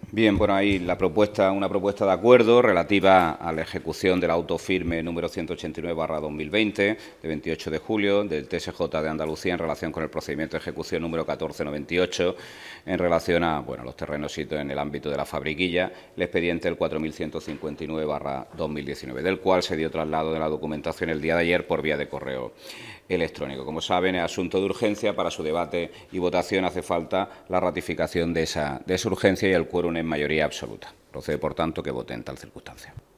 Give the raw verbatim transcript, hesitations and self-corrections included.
Bien, bueno, ahí la propuesta, una propuesta de acuerdo relativa a la ejecución del auto firme número ciento ochenta y nueve barra dos mil veinte, de veintiocho de julio, del T S J de Andalucía en relación con el procedimiento de ejecución número catorce noventa y ocho, en relación a bueno, los terrenos situados en el ámbito de la Fabriquilla, el expediente del cuatro mil ciento cincuenta y nueve barra dos mil diecinueve, del cual se dio traslado de la documentación el día de ayer por vía de correo electrónico. Como saben, es asunto de urgencia. Para su debate y votación hace falta la ratificación de esa, de esa urgencia y el quórum en mayoría absoluta. Procede, por tanto, que vote en tal circunstancia.